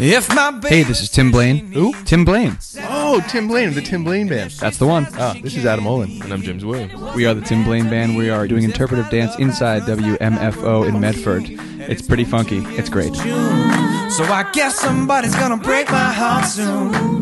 Hey, this is Tim Blaine. Who? Tim Blaine. Oh, Tim Blaine of the Tim Blaine Band. That's the one. This is Adam Olin. And I'm James Williams. We are the Tim Blaine Band. We are doing interpretive dance inside WMFO in Medford. It's pretty funky. It's great. So I guess somebody's gonna break my heart soon.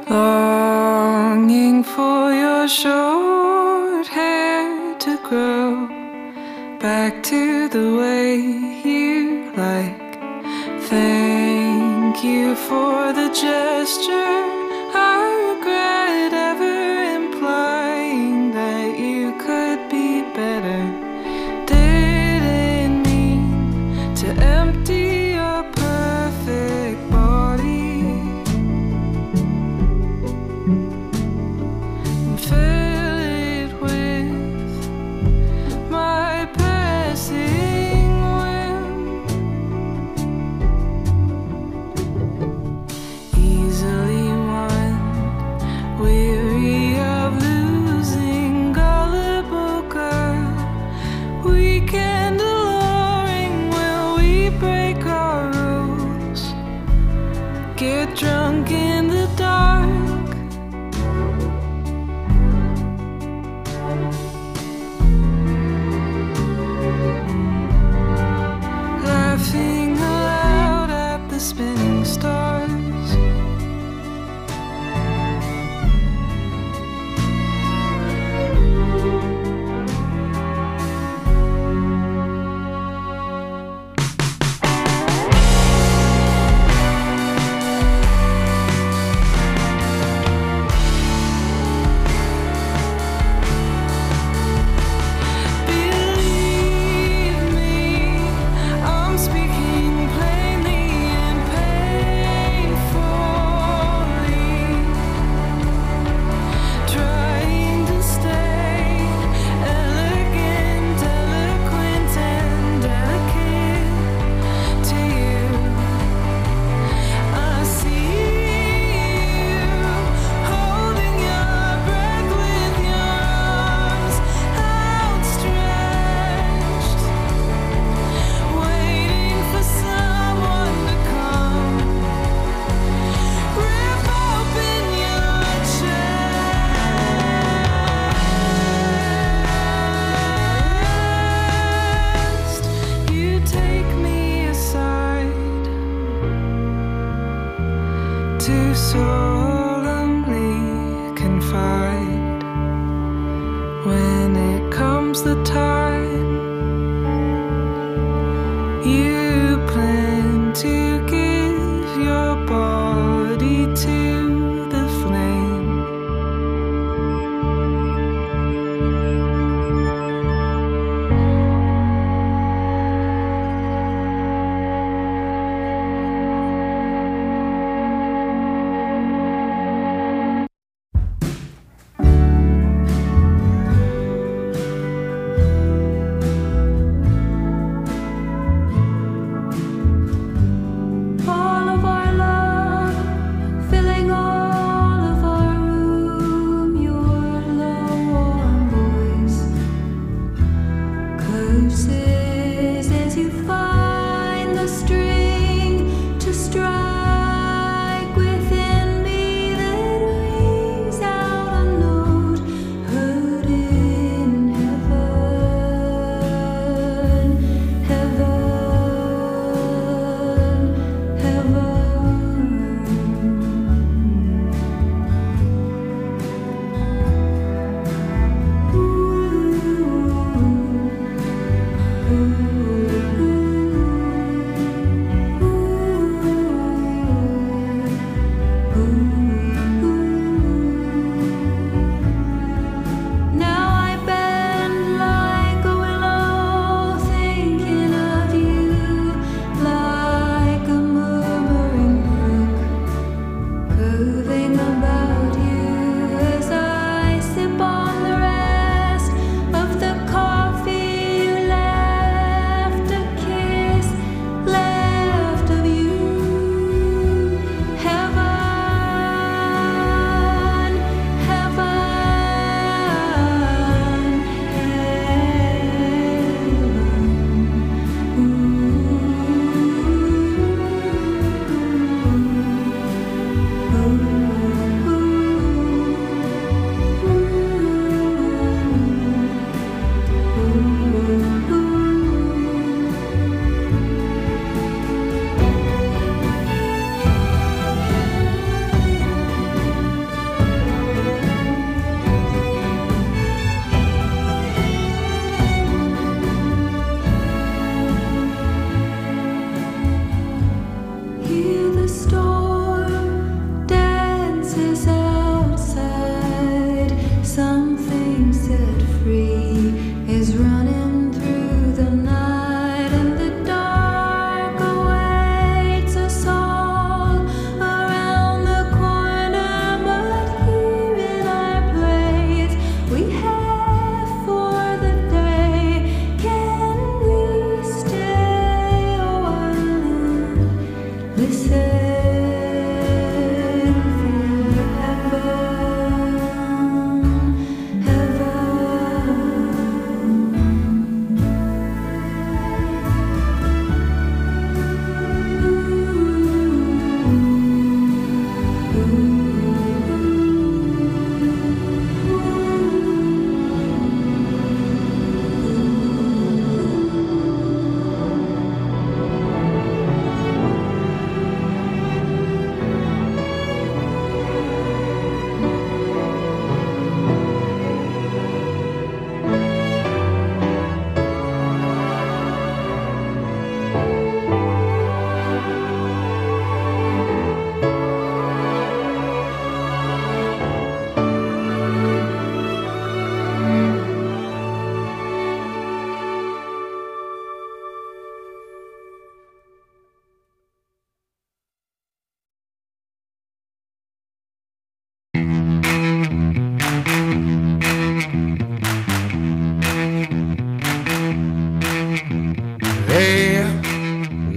Longing for your short hair to grow back to the way you like. Thank you for the gesture. I regret ever implying that you could be better. Didn't mean to empty your perfect body and fill it with my passing whim. Easily won, weary of losing, gullible girl. Weekend alluring, will we break our rules? Get drunk in the dark. Laughing aloud at the spinning stars. Believe me, I'm speaking plainly and painfully, trying to stay elegant, eloquent, and delicate to you. I see you holding your breath with your arms outstretched, waiting for someone to come, rip open your chest. You take me aside to solemnly confide. When it comes the time, you plan to give your body to the flame. All of our love filling all of our room, your low warm voice curses as you find the string to strike within me that rings out a note heard in heaven, heaven.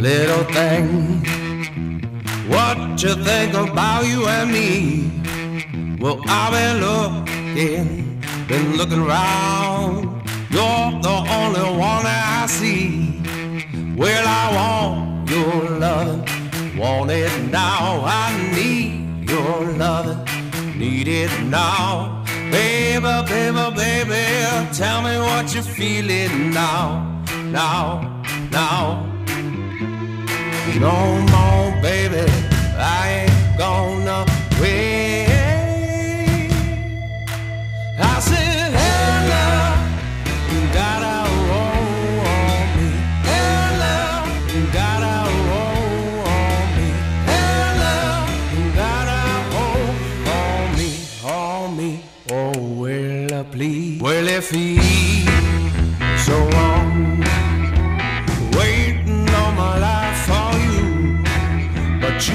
little thing. What you think about you and me? Well, I've been looking around. You're the only one that I see. Well, I want your love, want it now. I need your love, need it now. Baby, baby, baby, tell me what you're feeling now, now, now. No more, baby, I ain't gonna wait. I said, hey, love, you gotta roll on me. Hey, love, you gotta roll on me. Hey, love, you gotta hold on me, on me. Oh, well, please. Well, if he so long, waiting all my life for you, but you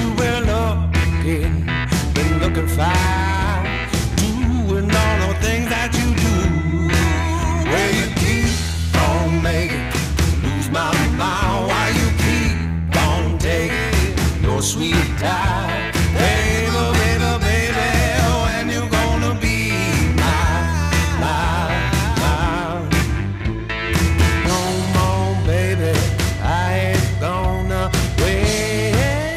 been looking fine, doing all the things that you do. Well, you keep on making lose my mind. Why you keep on taking your sweet time, baby, baby, baby? When you gonna be mine, mine, mine? No more, baby, I ain't gonna wait.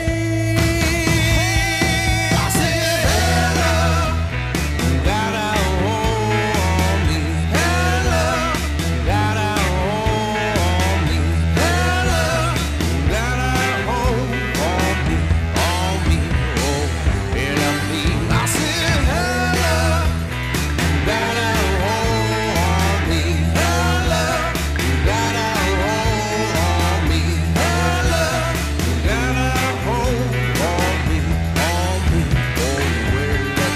I said, hey, love, you gotta hold on me. Hey, love, you gotta hold on me. Hey, love, you gotta hold on me, on me. Oh, and I'm pleased. I said, hey, love, you gotta hold on me. Hey, love, you gotta hold on me. Hey, love, you gotta hold on me, on me. Oh, where that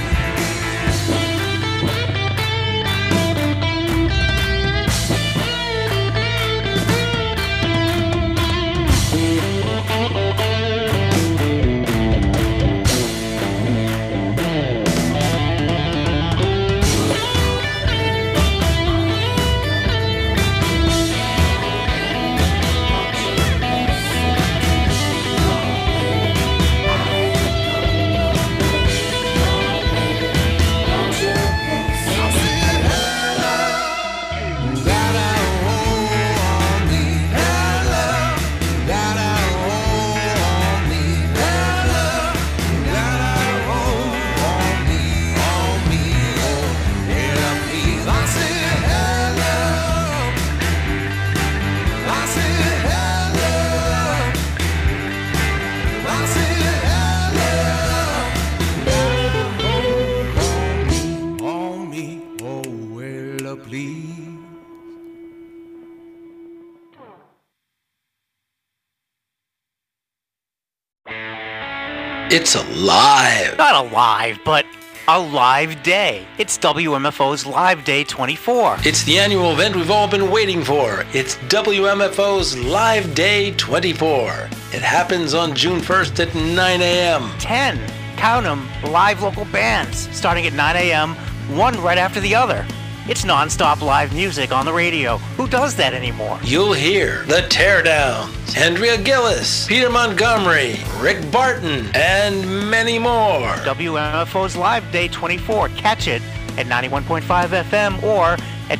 It's alive. Not alive, but a live day. It's WMFO's Live Day 24. It's the annual event we've all been waiting for. It's WMFO's Live Day 24. It happens on June 1st at 9 a.m. 10, count 'em, live local bands, starting at 9 a.m., one right after the other. It's non-stop live music on the radio. Who does that anymore? You'll hear The Teardowns, Andrea Gillis, Peter Montgomery, Rick Barton, and many more. WMFO's Live Day 24. Catch it at 91.5 FM or at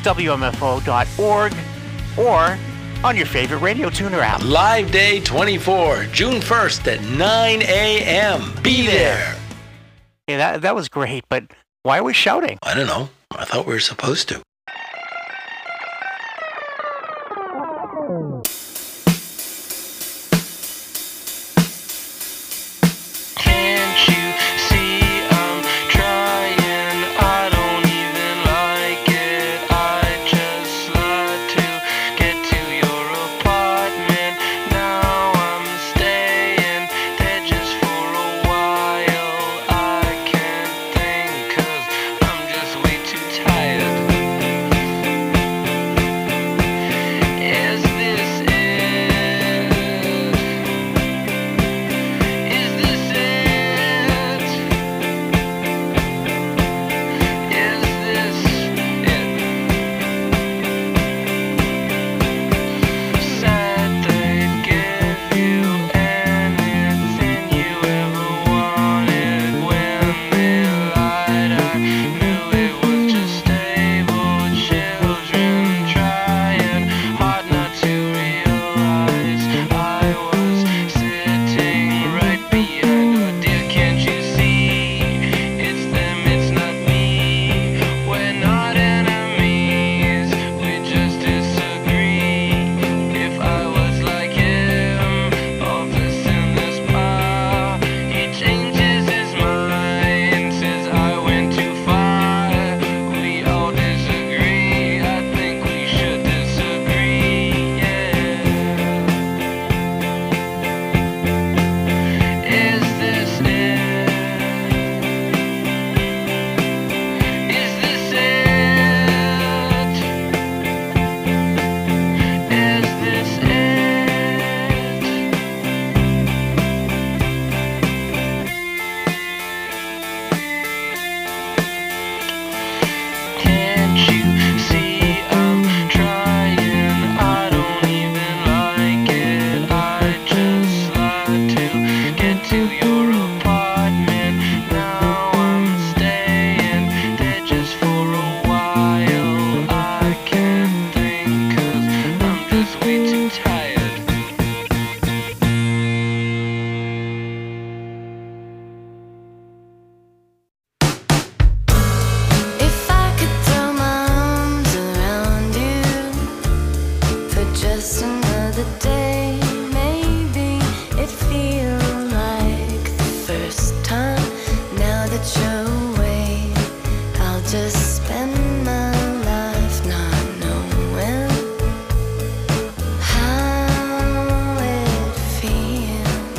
WMFO.org or on your favorite radio tuner app. Live Day 24, June 1st at 9 a.m. Be there. Yeah, that was great, but why are we shouting? I don't know. I thought we were supposed to. Can't you see I'm trying? I don't even like it. I just like to get to your apartment. Now I'm staying there just for a while. I can't think 'cause I'm just way too tired. Is this Just another day, maybe it feels like the first time. Now that you're away, I'll just spend my life not knowing how it feels.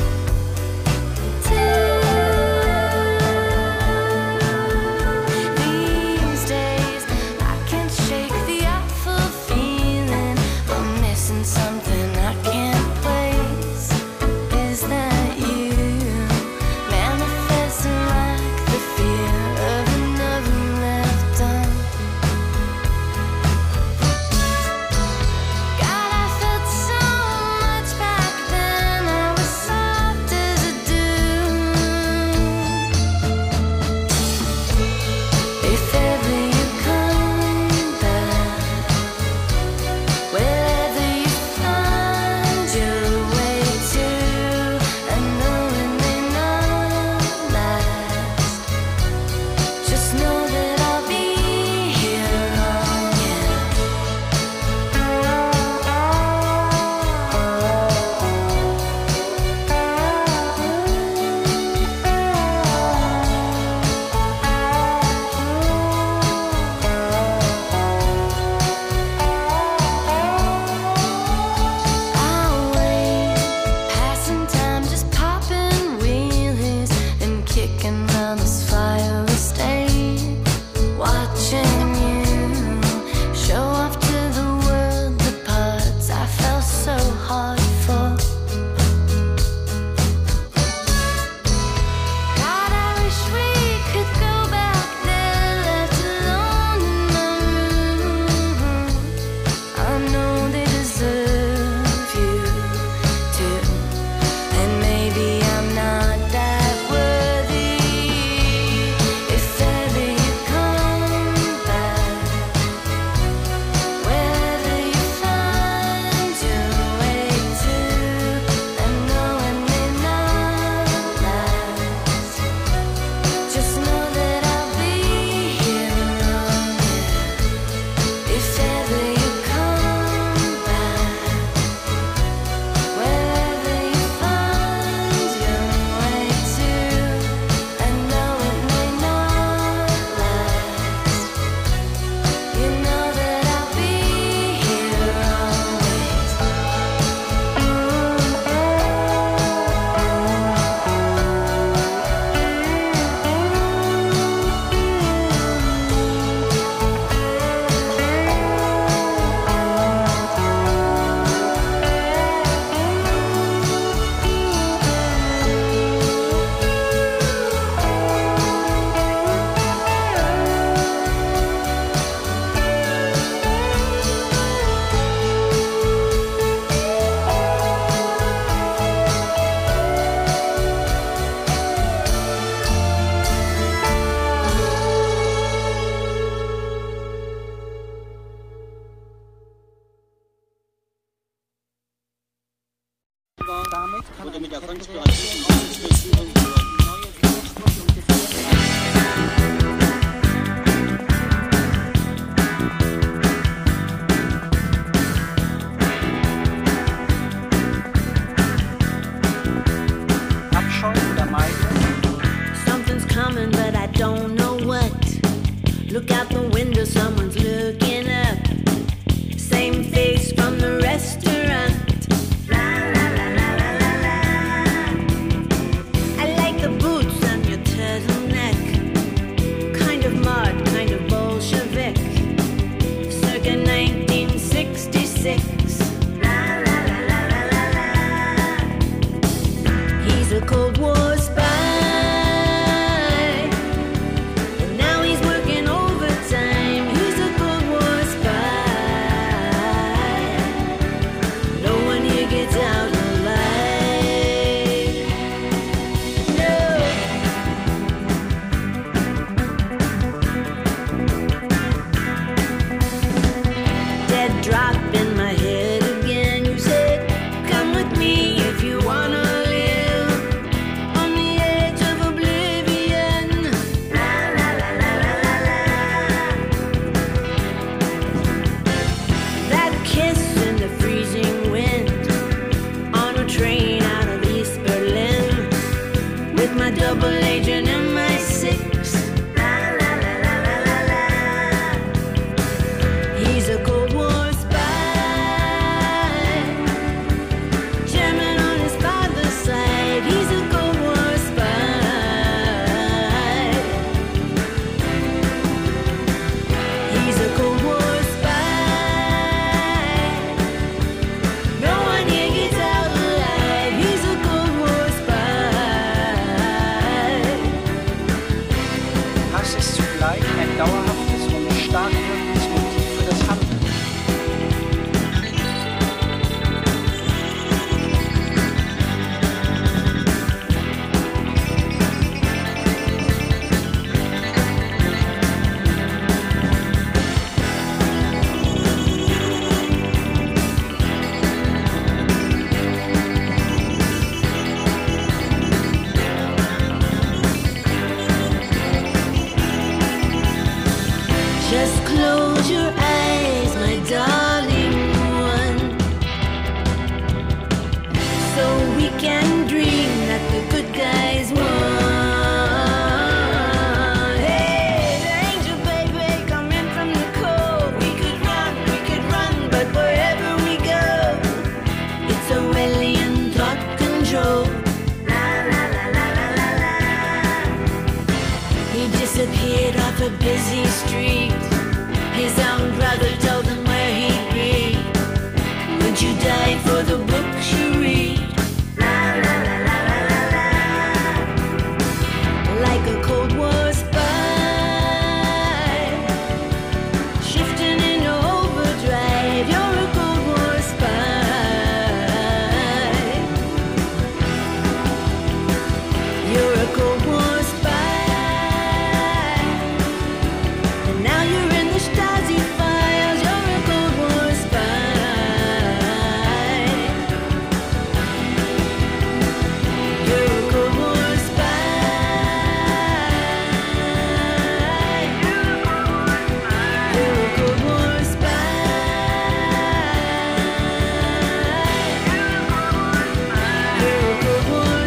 These days, I can't shake the awful feeling I'm missing something I can't place. Is that you manifesting like the fear of another left done? God, I felt so much back then. I was soft as a dune. If ever you come back, wherever you find your way to, I know it may not last. Just know that I'll be here long I'll wait, passing time, just popping wheelies and kicking around this fire estate, watching you show off to the world the parts I fell so hard for. God, I wish we could go back there, left alone in my room. I know they deserve you too, and maybe I'm not that worthy. If ever you come back, wherever you find your way to, I know it may not last. Just know that I'll be here long. If ever you come back, wherever you find your way to, I know it may not last. You know that I'll be here always. Something's coming, but I don't know what. Look out the window, someone's looking up. Same face from the restaurant. La la la la la la la. I like the boots on your turtleneck. a busy street. His young brother told him where he'd be. Would you die for the books you read? La la la la la la la. Like a Cold War spy, shifting in overdrive. You're a Cold War spy. You're a Cold War spy. And now you're in the Stasi files. You're a Cold War spy. You're a Cold War spy. You're a Cold War spy. You're a Cold War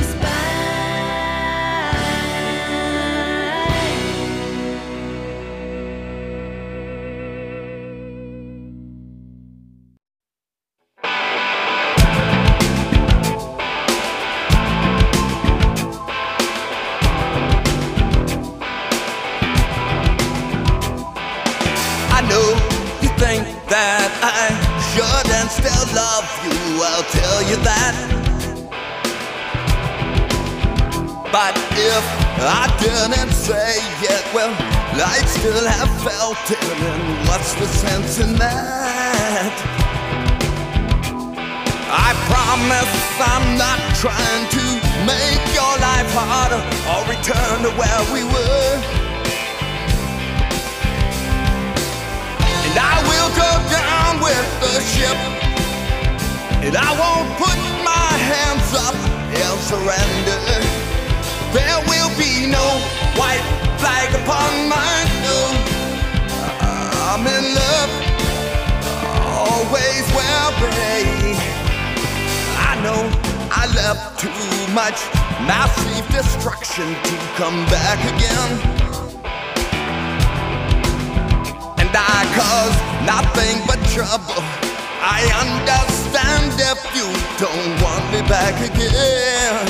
I know you think that I should and still love you, I'll tell you that. But if I didn't say it, well, I'd still have felt it, and what's the sense in that? I promise I'm not trying to make your life harder or return to where we were. And I will go down with the ship, and I won't put my hands up and surrender. There will be no white flag upon my door. I'm in love, always will be. I know I left too much massive destruction to come back again. And I caused nothing but trouble. I understand if you don't want me back again.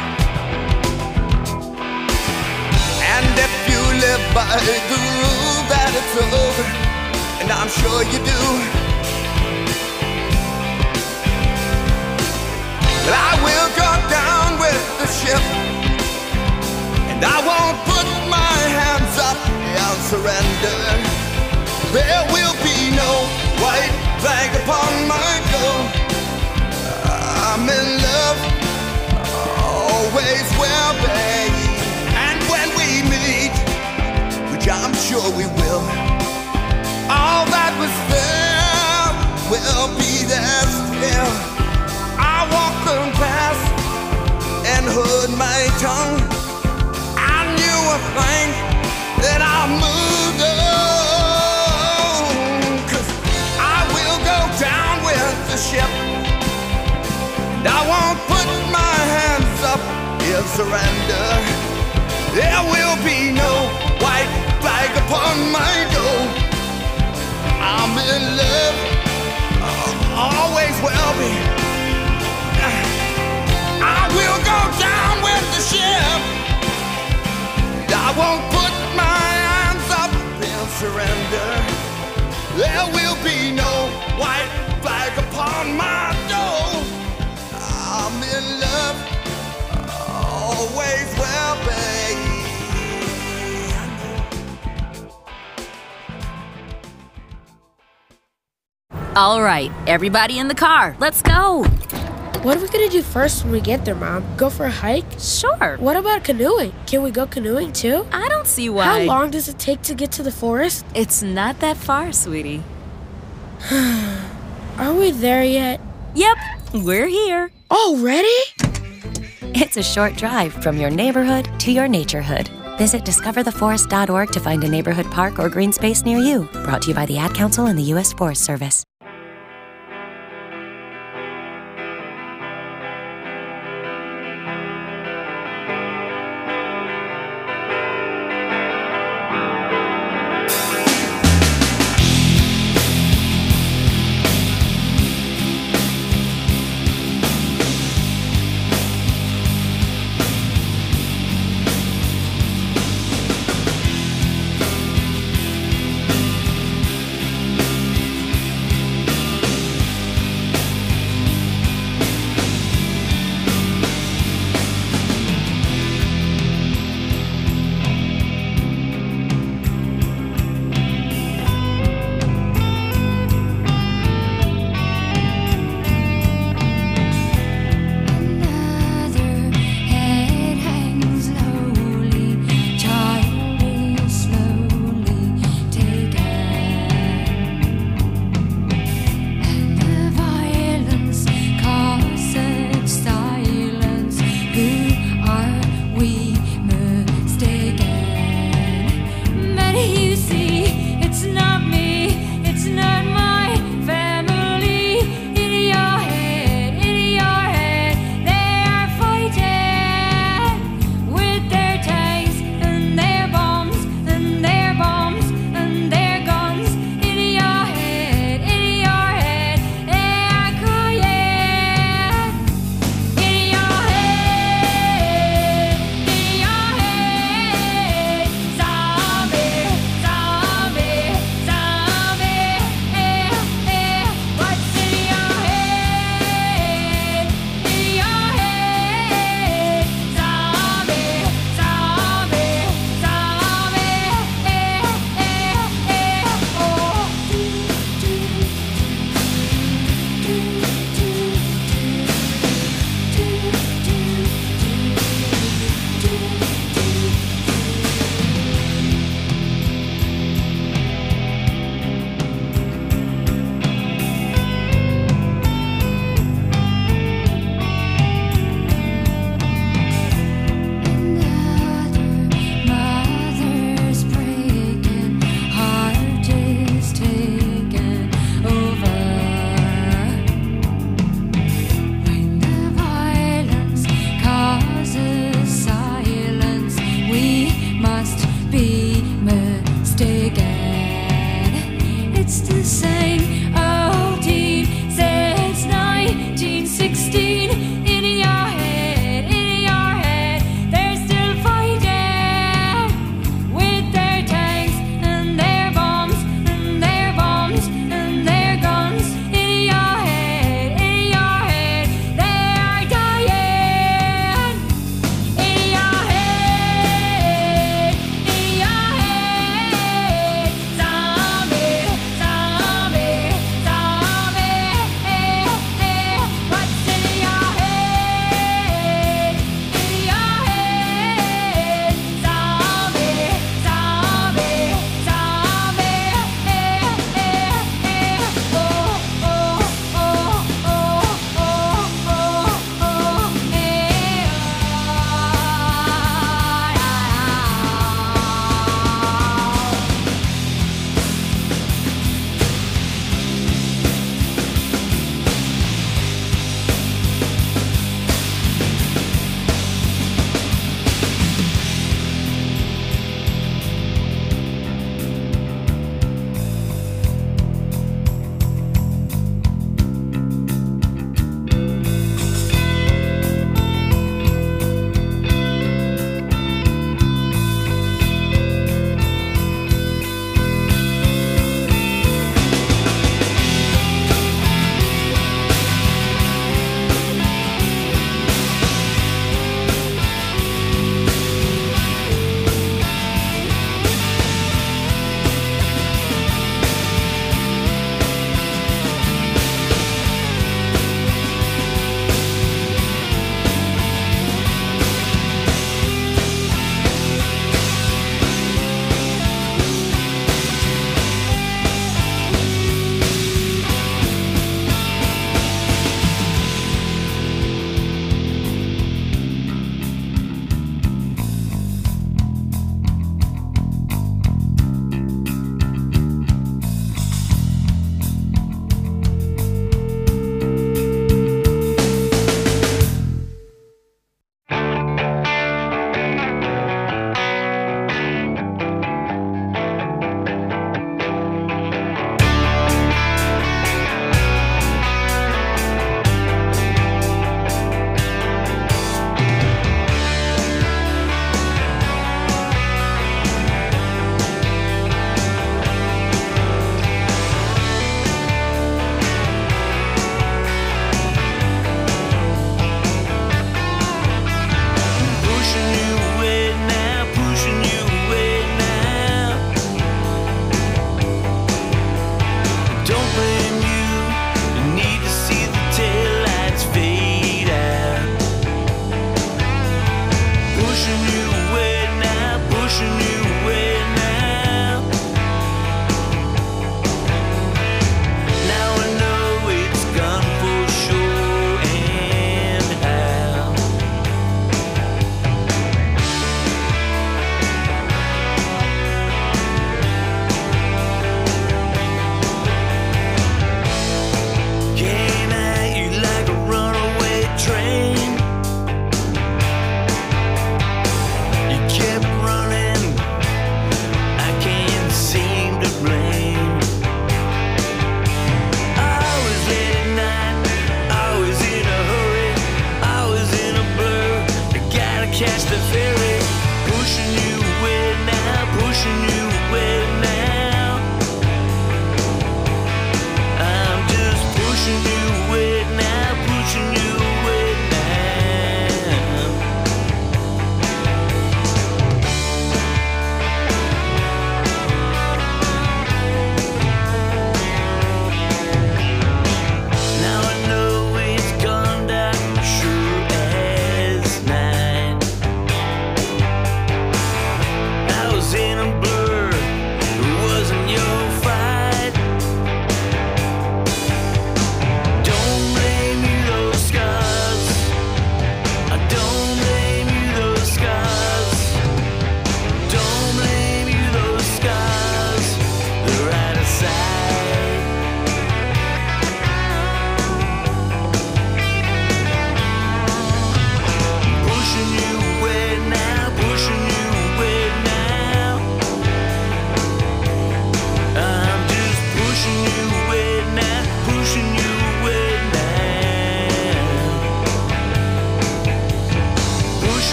And if you live by the rule that it's over, and I'm sure you do, but I will go down with the ship, and I won't put my hands up and surrender. There will be no white flag upon my door. I'm in love, always will be. And when we meet, which I'm sure we will, all that was there will be there still. I walked them past and heard my tongue. I knew a thing that I moved on, 'cause I will go down with the ship, and I won't put my hands up in surrender. There will be no white flag upon my door. I'm in love, always will be. I will go down with the ship, and I won't put my hands up and surrender. There will be no white flag upon my door. I'm in love, always will be. All right, everybody in the car, let's go. What are we gonna do first when we get there, Mom? Go for a hike? Sure. What about canoeing? Can we go canoeing too? I don't see why. How long does it take to get to the forest? It's not that far, sweetie. Are we there yet? Yep, we're here. Already? It's a short drive from your neighborhood to your naturehood. Visit discovertheforest.org to find a neighborhood park or green space near you. Brought to you by the Ad Council and the U.S. Forest Service.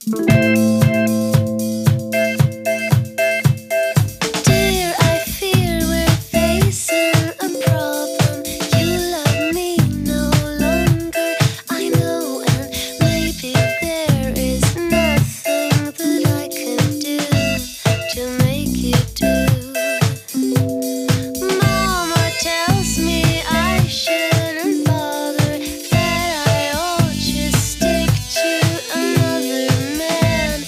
Dear, I fear we're facing a problem. You love me no longer, I know, and maybe there is nothing that I can do to make you do. Mama tells me I shouldn't bother, that I ought just stick to another man.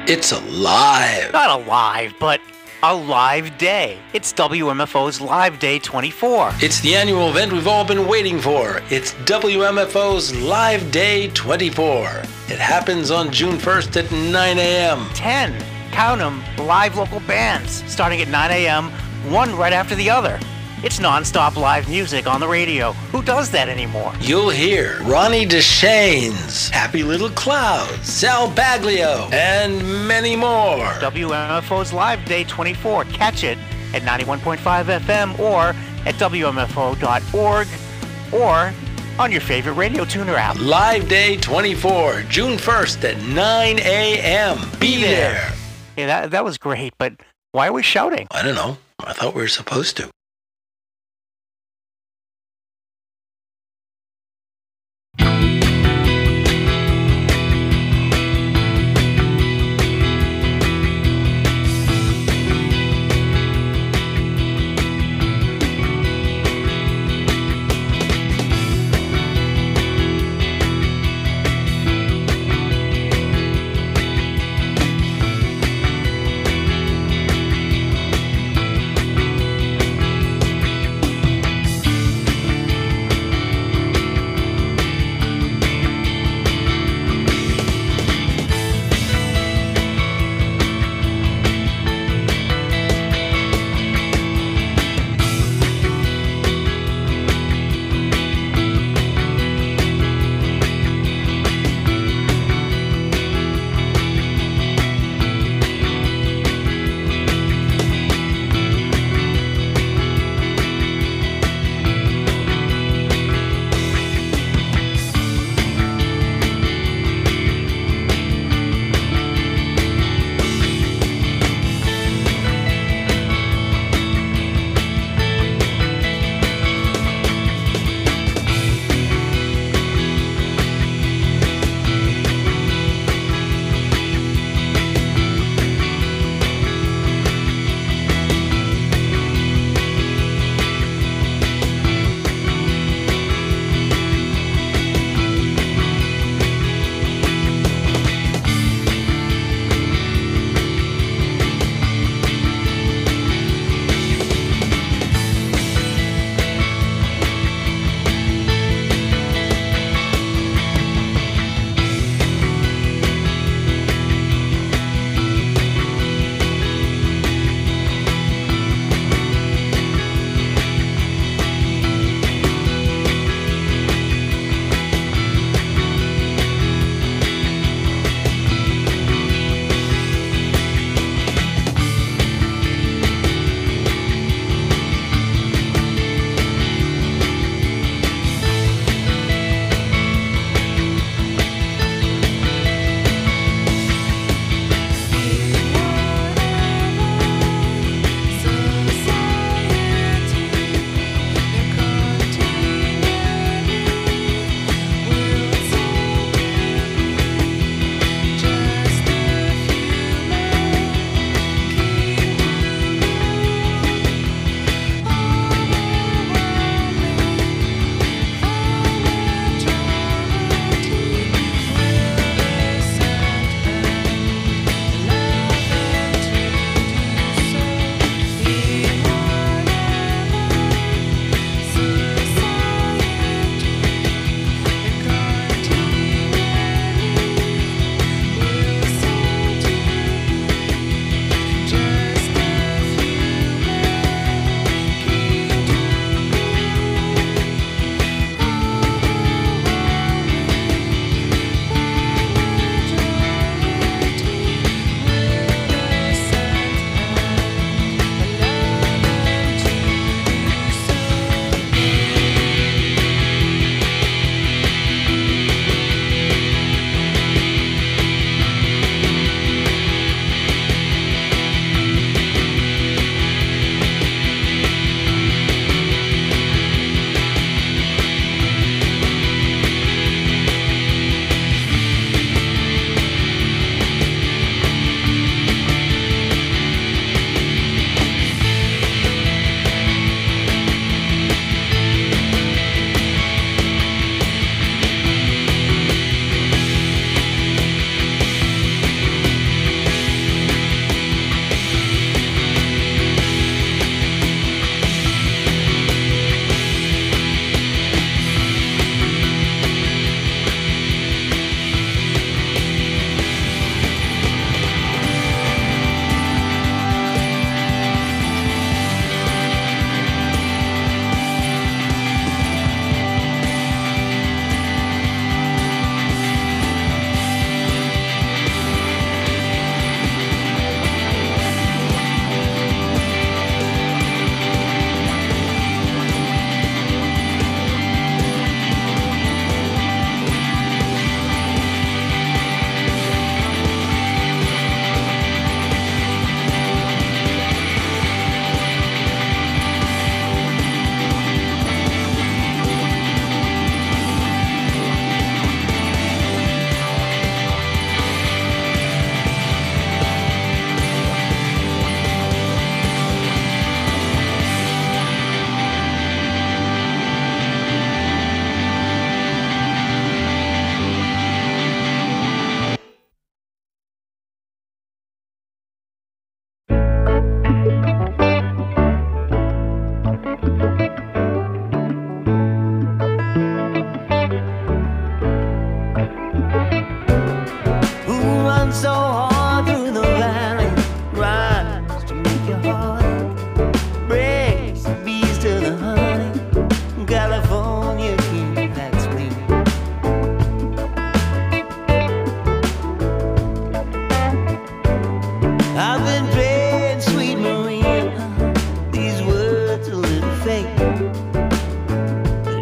It's alive. Not alive, but a live day. It's WMFO's Live Day 24. It's the annual event we've all been waiting for. It's WMFO's Live Day 24. It happens on June 1st at 9 a.m. 10, count 'em, live local bands, starting at 9 a.m., one right after the other. It's non-stop live music on the radio. Who does that anymore? You'll hear Ronnie DeShanes, Happy Little Clouds, Sal Baglio, and many more. WMFO's Live Day 24. Catch it at 91.5 FM or at WMFO.org or on your favorite radio tuner app. Live Day 24, June 1st at 9 a.m. Be there. Yeah, that was great, but why are we shouting? I don't know. I thought we were supposed to.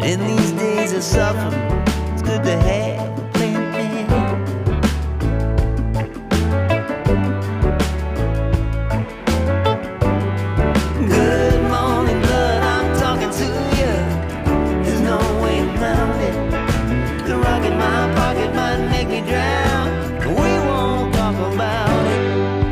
In these days of suffering, it's good to have a plan B. Good morning, blood, I'm talking to you. There's no way around it. The rock in my pocket might make me drown, but we won't talk about it.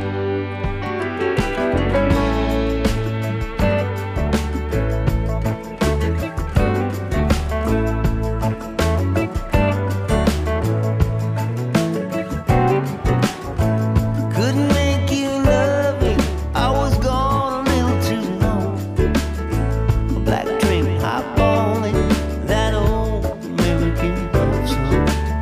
Couldn't make you love me, I was gone a little too long. A black train eyeballing that old American love song.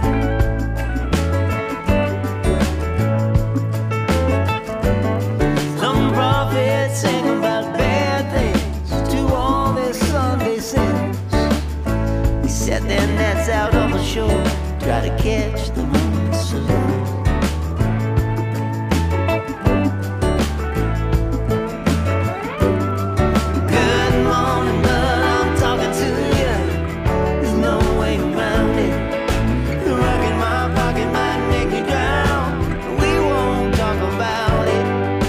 Some prophets sing about bad things to all their Sunday sins. They set their nets out on the shore, try to catch the morning sun. Good morning, blood, I'm talking to you. There's no way around it. The rock in my pocket might make me drown, but we won't talk about it.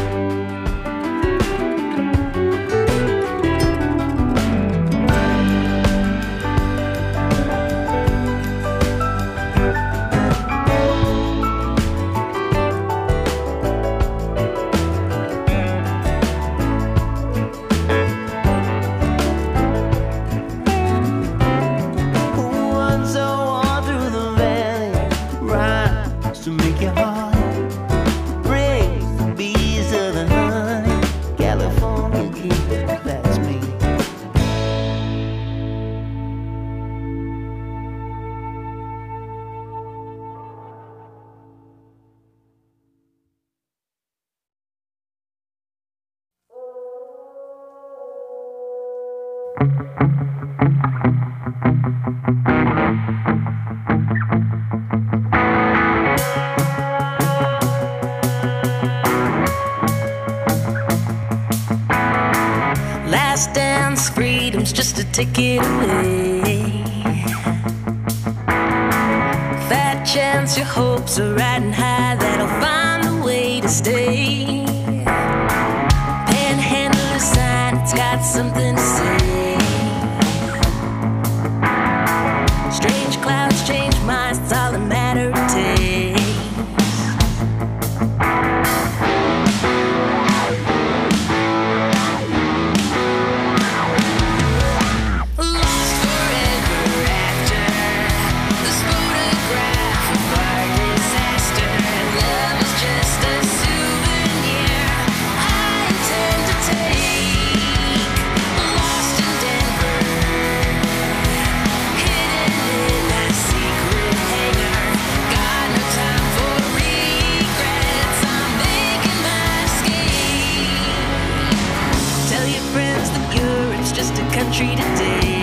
One so on through the valley, rhymes to make your heart bring the bees of the honey. California kid, that's me. Last dance, freedom's just a ticket away. Fat chance your hopes are riding high, that'll find a way to stay. Panhandler sign, it's got something to say. Strange clouds change minds, it's all a matter of taste. Lost forever after this photograph of our disaster. Love is just a souvenir I intend to take. Lost in Denver, hidden in that secret hangar. Got no time for regrets, I'm making my escape. Tell your friends that Europe's just a country to date.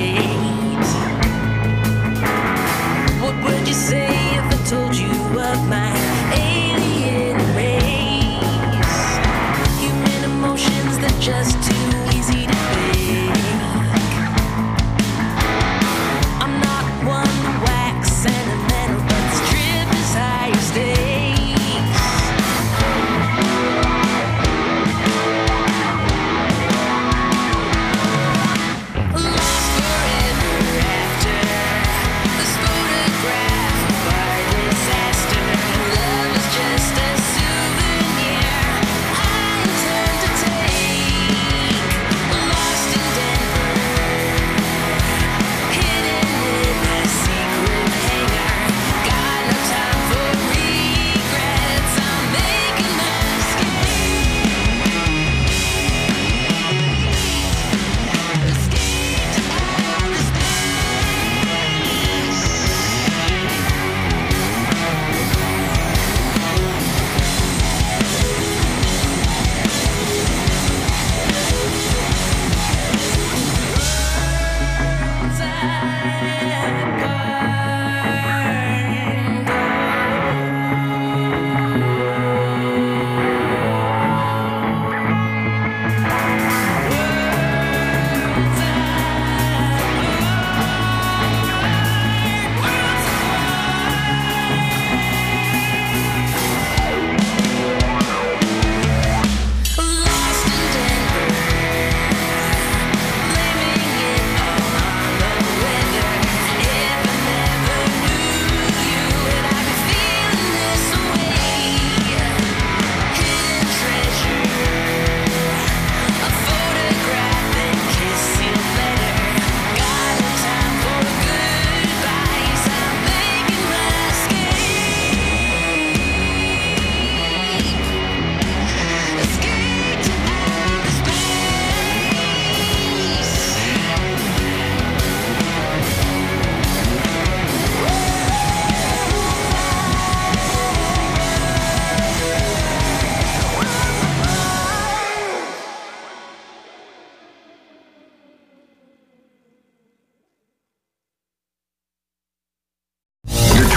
What would you say if I told you of my alien race? Human emotions that just too easy to fake. I'm not one to wax sentimental, but this trip is higher stakes. Lost forever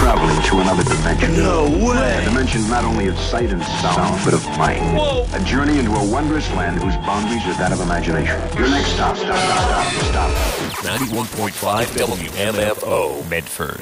traveling to another dimension. No way! A dimension not only of sight and sound, but of mind. Whoa! A journey into a wondrous land whose boundaries are that of imagination. Your next stop. 91.5 WMFO, Medford.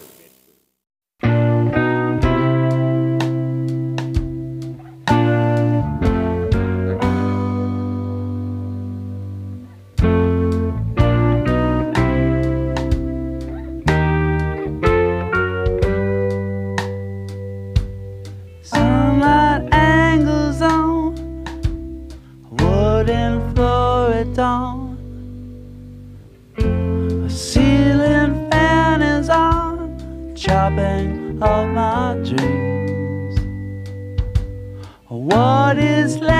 Sunlight angles on wooden floor at dawn. A ceiling fan is on, chopping off my dreams. What is left?